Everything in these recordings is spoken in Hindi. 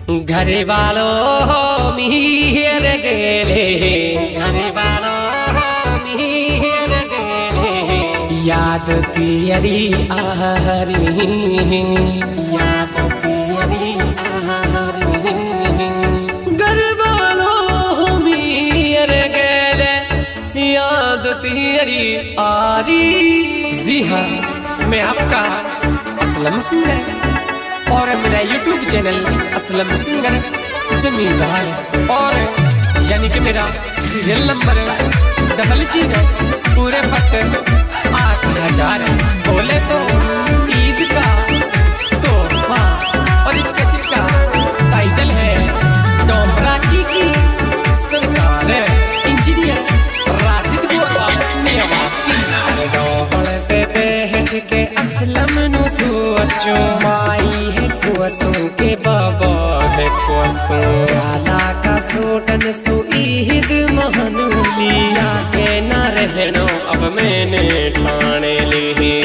घरे वालों मीर गेले, घरे वालों मीर गेले, याद तेरी आ रही, याद तेरी आ रही। घरे वालों मीर गेले, याद तेरी आ रही। जी हाँ, मैं आपका असलम सिंगर और मेरा YouTube चैनल असलम सिंगर जमींदार और यानी कि मेरा सीरियल नंबर 00 पूरे पट 8000 बोले तो ईद का तोहफा। और इस कैसेट का टाइटल है डोमरा की सरकार, इंजीनियर राशिद गोरवा ने आवाज की। पे बैठ के असलम नु सोचो, माई है कुसों के बाबा है कुसों, जाला का सोटन सो ईद महानुली, आके न रहनो अब मैंने ठाने ली।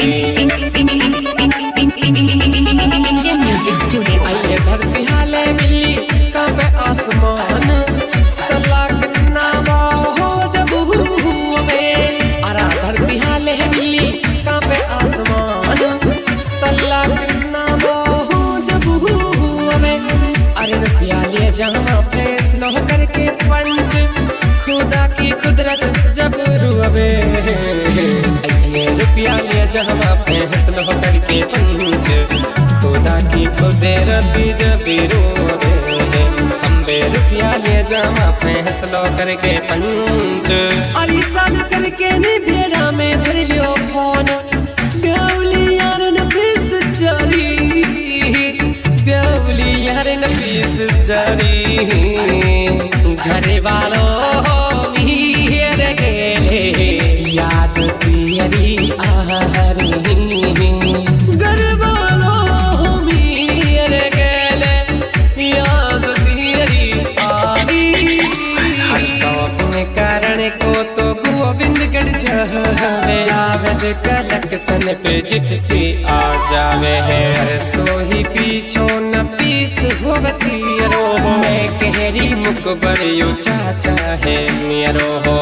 आइए धरती हाले मिली कांपे आसमान, तलाक नामा हो जब हुए, अरा धरती हाले मिली कांपे आसमान, तलाक नामा हो जब हुए। अरे रुपया ले जहाँ फैसलो करके पंच, खुदा की कुदरत जब रुवे। ये रुपया ले जहाँ फैसलो करके पंच, खुदा की कुदरत जब रुवे। हम रुपया ले जहाँ फैसलो करके पंच, अरे चालू करके नहीं भेड़ा में धर लियो फोन, ब्यावली यार न पीस जारी, ब्यावली यार न पीस जारी। घरे वालों मीर गेले, याद तेरी आ रही, घरे वालों मीर गेले, याद तेरी आ रही। सौंपने कारण को तो गोविंदगढ़ जावे, जावेद कलेक्शन पे जिप्सी आ जावे है। हर सोही पीछो न पीस होवती रो, मैं कहरी मुकबर यो चाचा है मेरो हो।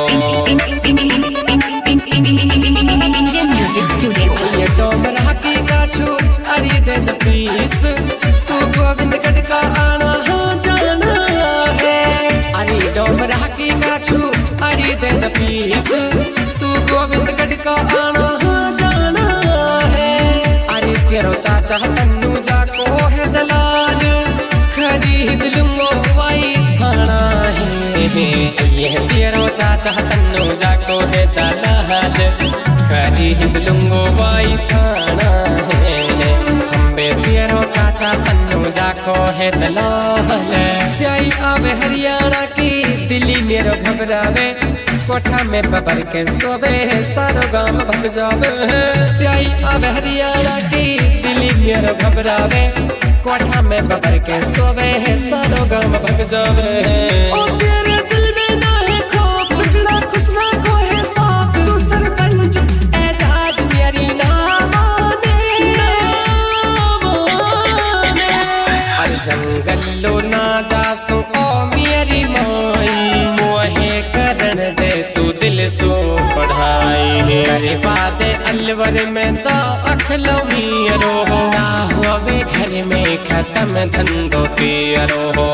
ये डोमरा की काछू अड़ी दिन पीस, तू गोविंदगढ़ का आना जाना है। अरे डोमरा की काछू अड़ी दिन पीस, तू गोविंदगढ़ का आना जाना है। अरे तेरो चाचा तन्नू जाको है दलाल, खरीद लूंगो वाई थाना है। ये तेरो चाचा तन्नू जाको है दलाल, खरीद लूंगो वाई थाना है। हम तेरो चाचा तन्नू जाको है दलाल। स्याई आवे हरियाणा की, दिल्ली मेरो घबरावे, कोठा में बबर के सोवे, सारो गांव भग जावे। स्याई आवे हरियाणा की, दिल्ली मेरो घबरावे, कोठा में बबर के सोवे, सारो गांव भग जावे। ओ तेरे दिल में ना है खौफ, उठना खुशना को है साफ, तू सरपंच एजाज मेरी ना माने। अरे जंगल लो ना जासो ओ मेरी माई, मोहे करण दे तू दिल सो पढ़ाई। अरे बादे अलवर में तो अखलो मीरो हो, ना होवे घर में खत्म धंधो पियरो हो।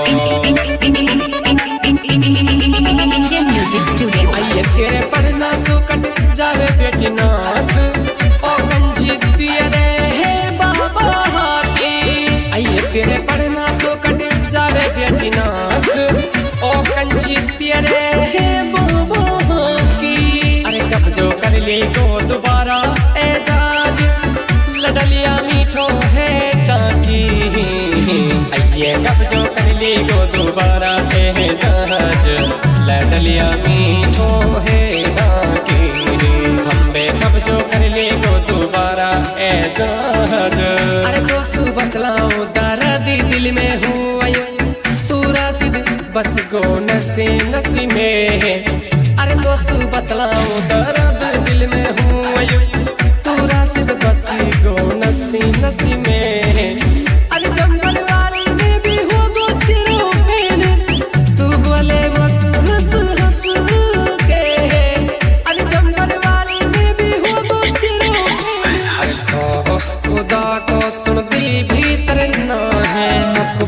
आइए तेरे पढ़ना सो कट जावे बेटी नाथ, ओ गंजी तेरे है बाबा की। आइए तेरे पढ़ना सो कट जावे बेटी नाथ, ओ कंची तेरे है बाबा की। अरे कब जो कर ले को दोबारा एजाज, लडलिया मीठो है टाकी। आइए कब जो कर ले को दोबारा एजाज, लडलिया मीठो है टाकी। हम कब जो कर ले को दोबारा एजाज। अरे दोस्त बतलाओ दर्द दिल में हुआ, तू राशिद बस गो नसी नसी में। अरे दोस्त बतलाओ दर्द दिल में हुआ, तू राशिद बस गो नसी नसी में। अरे जंगल वाली में भी हो गो तेरा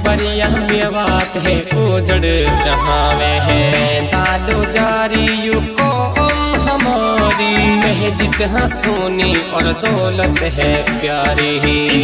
बरिया में बात है उजड़ जहाँ है तालो जारी यू को हमारी महजिद हाँ सोनी और दौलत है प्यारी।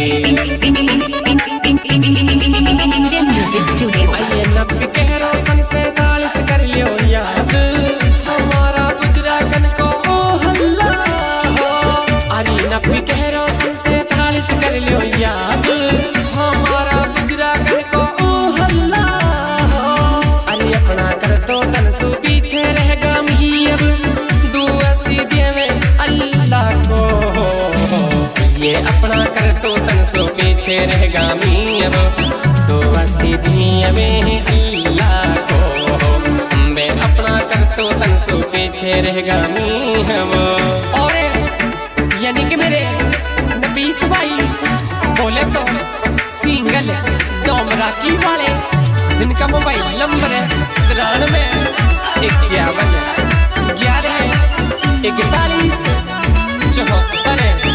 आइए नब्बे कह रोशन से 47 कर लियो याद हमारा गुजरा कन को हल्ला हो। अरे नब्बे कह रोशन से 47 कर लियो याद हमारा गुजरा कन को हल्ला हो। अरे अपना कर तो तन सु पीछे रहेगा मी अब दुआ सीधे में अल्लाह को। ये अपना कर तो तन सु पीछे रहेगा मी अब दुआ सीधी में अल्लाह को। मैं अपना कर तो तन सु पीछे रहेगा मी हम। और यानी कि मेरे नबीस भाई बोले तो सिंगल डोमराकी वाले जिनका मोबाइल नंबर है 93 51 11 41 74।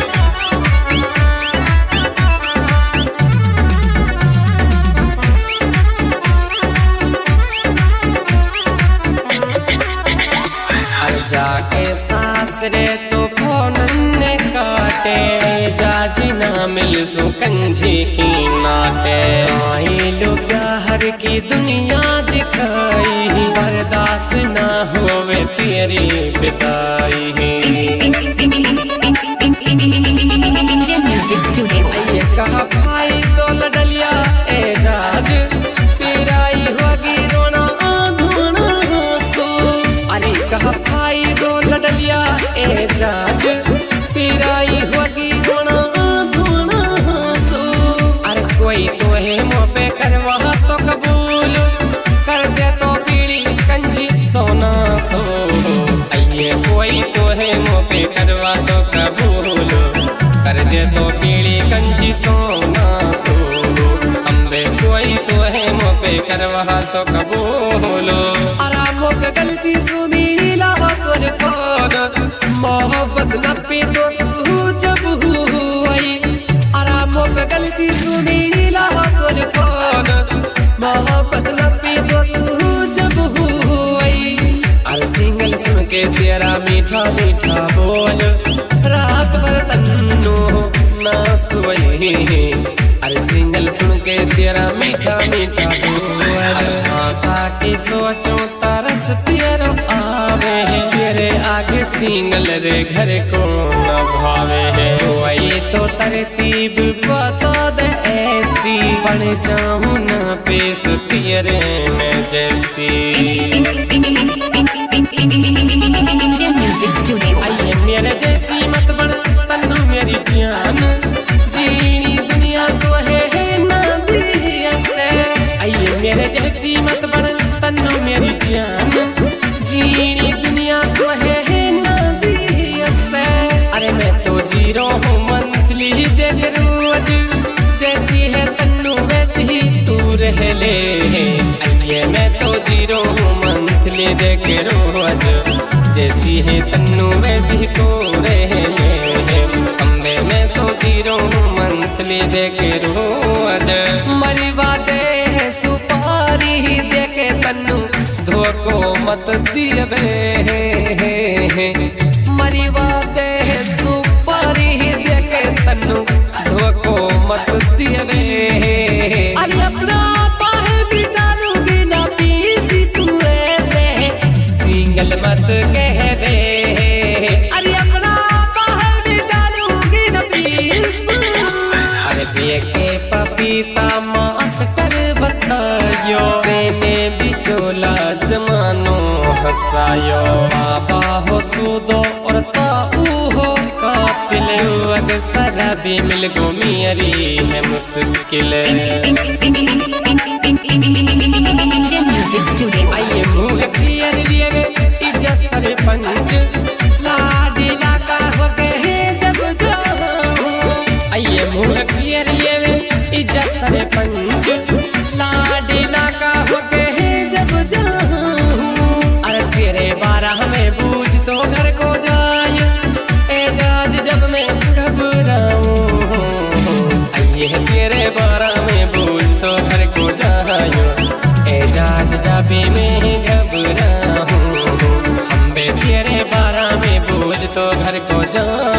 जाके सासरे तो फोन ने काटे जाजी ना मिल सो कंझी की नाटे। काई लोग हर की दुनिया दिखाई बर्दाश्त ना होवे तेरी विदाई। ये कहा भाई तो लडलिया एजाज पिराई होगी रोना धोना सो। अरे कहा भाई दो लडलिया एजाज पिराई होगी रोना धोना सो। अरे कोई तो है मुँह पे करवा तो कबूल कर दे तो पीड़ी कंजी सोना सो। आइए कोई तो है मुँह पे करवा तो कबूल कर दे तो पीड़ी कंजी सोना सो। अम्बे कोई तो है मुँह पे करवा तो कबूल। आराम पे गलती सुनीला तोर फोन मोहब्बत न पे तो सू जब हुई। आराम पे गलती सुनीला तोर फोन मोहब्बत न पे तो सू जब हुई। अरे सिंगल सुन के तेरा मीठा मीठा बोल रात भर तन्नो ना सोई। अरे सिंगल सुन के तेरा मीठा मीठा बोल आशा की सोचो तरस तेरो आवे है। तेरे आगे सिंगल रे घर को न भावे है। वही तो तरतीब बता दे ऐसी बन जाऊं न पेश तेरे में जैसी। आइए मेरे जैसी मत बन तन्नू मेरी जान जीनी दुनिया तो है ना दिया से। आइए मेरे जैसी मत बन तन्नू मेरी जान जीनी दुनिया तो है ना दिया से। अरे मैं तो जीरो हूँ मंथली देख रोज जैसी है तन्नू वैसी ही तू रह ले। आइए मैं तो जीरो हूँ मंथली देख रोज जैसी है तन्नू वैसी ही तू रह ले। अम्बे मैं तो जीरो हूँ मंथली देख रोज मरवा दे है सुपारी देखे तन्नू धोको मत दिए मरवा दे है सुपारी देखे तन्नू धोको मत दिए। अरे अपना पाहे भी डालूंगी ना पीसी तू ऐसे सिंगल मत कहवे। अरे अपना पाहे भी डालूंगी ना पीसी। अरे देखे पपीता मास कर बतायो तेने बिचोला जमानो हंसायो। बाबा हो सूदो और ताऊ हो कातिल अक्सर भी मिल गो मेरी है मुश्किल। आइए मुँह फिर लिए इज्जत सरपंच लाडी लाका हो गए जब जाऊं। आइए मुँह फिर लिए इज्जत सरपंच लाडी लाका हो गए जब जाऊं। अरे तेरे बारह में बूझ तो घर को जाए एजाज जब मैं घबराऊं। आइए तेरे बारह में बूझ तो घर को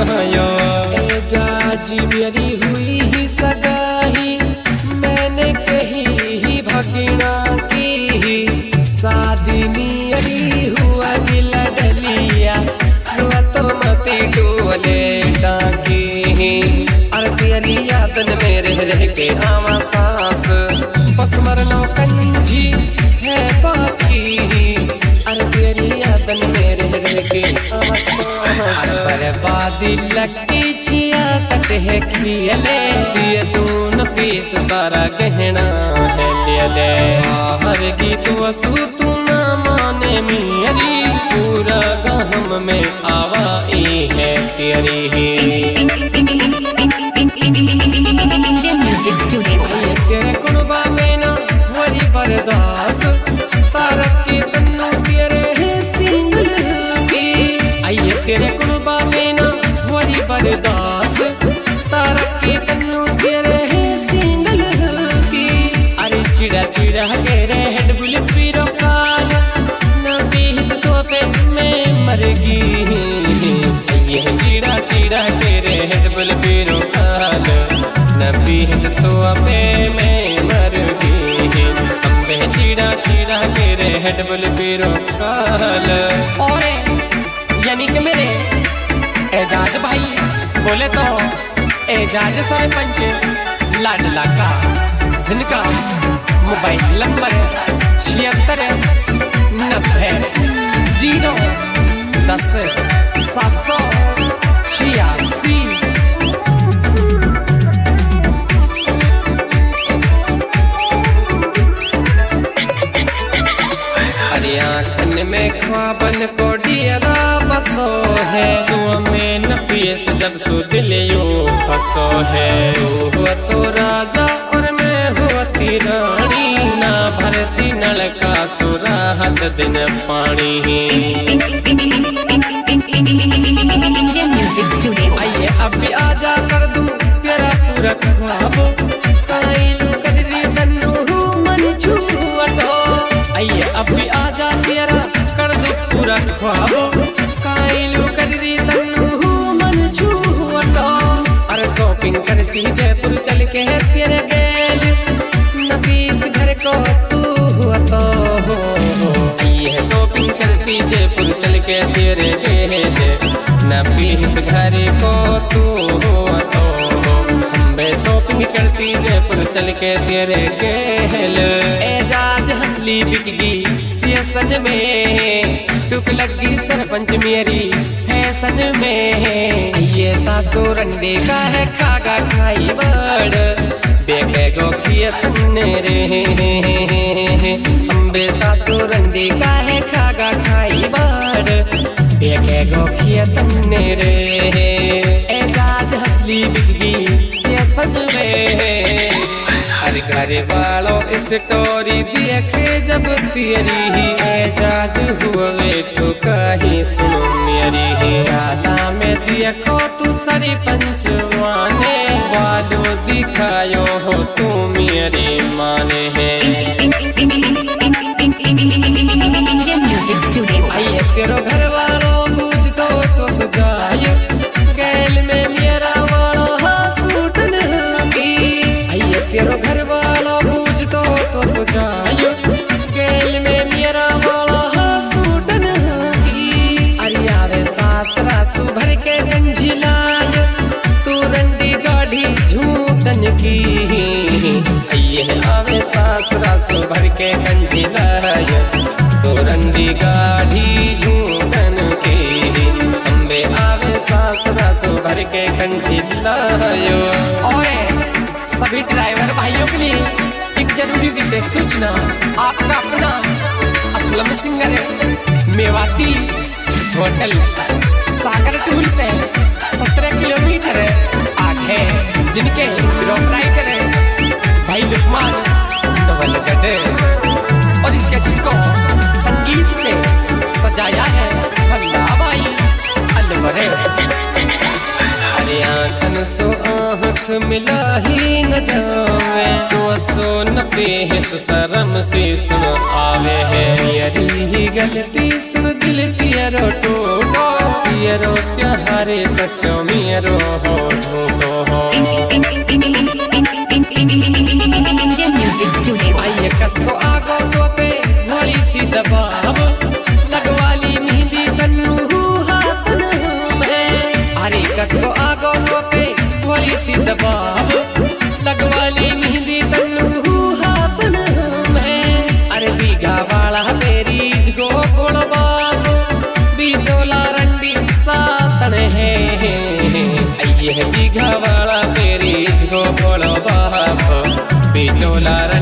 यो एजाज मेरी हुई ही सगाई, मैंने कही ही भगना की, शादी मेरी हुआ गिला डलिया, रुआ तो मती डोले डाकी, अरे तेरी यादन में रह के आवा सांस, बस मरनो कंजी है बाकी, अरे तेरी यादन में रह के आवा सांस, बर्बादी लगती 66 है खियले, दिए दून पीस सारा गहना है ले ले, हर गीत वसू तू ना माने मेरी, पूरा गहम में आवाई है तेरी ही, तेरे कुनबा में ना वही बर्दास, तारक की तन्नू तेरे है सिंगल की, आइए तेरे कुनबा में ना वही बर्दास, तारक की तन्नू तेरे है सिंगल की, अरे चिड़ा चिड़ा के हेड बुल पीरो काल, न बीस तो पे मैं मरगी, ये चिड़ा चिड़ा के हेड बुल पीरो काल, न बीस तो पे मैं मरगी, अम्बे चिड़ा चिड़ा के हेड बुल पीरो काल। और यानी कि मेरे एजाज भाई बोले तो एजाज सरपंच लाडला का, जिनका मोबाइल नंबर 76 90 0 10 786। अरे आँखन में ख्वाबन को डियरा बसो है, तू में न पियस जब सु दिल यो फसो है, तू हुआ तो राजा और मैं हुआ ती रानी, ना भरती नलका सुराहत दिन पानी, आइए अब भी आजा कर दूं तेरा पूरा ख्वाब, काइलू कर री तन्नू मन छूटो, आइए अब भी आजा तेरा कर दूं पूरा ख्वाब, काइलू कर री तन्नू मन छूटो, अरे शॉपिंग करती जयपुर चल के है तेरे गेल, नबीस घर को तू हुआ तो हो, आइए शॉपिंग करती जयपुर चल के तेरे गेल, नबीस घर को तू हुआ तो हो, अम्बे शॉपिंग करती जयपुर चल के तेरे गेल, एजाज हंसली बिकगी सियासन में, टुक लगी सरपंच मेरी फैशन में, ये सासू रंडे का है खागा खाई बड़, बेके गो खियतन रे, अम्बे सासू रंडे का है खागा खाई बड़, बेके गो खियतन रे, एजाज हंसली बिकगी सियासन में, हर घर वालों स्टोरी देखे जब तेरी ही, एजाज हुए तो कहीं सुनो मेरी ही, चाला में देखो तू सरपंच माने, वालों दिखायो हो तू मेरी माने है, आइए तेरो घर वालों पूछ तो सुझायो, गैल में मेरा वालों सूटन की, आइए तेरो घर वालों पूछ तो सुझायो, गैल में मेरा वाला सूटन की, अरे आवे सासरा सुभर के गंजी लायो, तू रंडी गाढ़ी झूठन की, आइए आवे सासरा सुभर के गंजी लायो, तू रंडी गाढ़ी झूठन की, अम्बे आवे सासरा सुभर के गंजी लायो। और सभी ड्राइवर भाइयों के लिए एक जरूरी विशेष सूचना, आपका अपना Aslam singer Mewati hotel Sagar tour से 17 किलोमीटर आगे, जिनके प्रोपराइटर भाई लुकमान नवलगढ़, और इस कैसेट को संगीत से सजाया है भल्ला भाई अलवरे, अरे आँखन सो आँख मिला ही न जावे, तो सो न बेहस शर्म से सुन आवे है, यही ही गलती सुन दिल तियरो टूटो, जियरो प्यारे सच्चो मियरो हो झूठो हो। आइए कसको आगो तो पे भोली सी दबाव लगवाली मेहंदी तन्नू हाथन में। अरे कसको आगो तो पे भोली सी दबाव लगवाली मेहंदी तन्नू हाथन में। अरे बीघा वाला मेरी जगो गोलबाब बिचोला रंडी सातन है। आइए बीघा वाला मेरी जगो गोलबाब बिचोला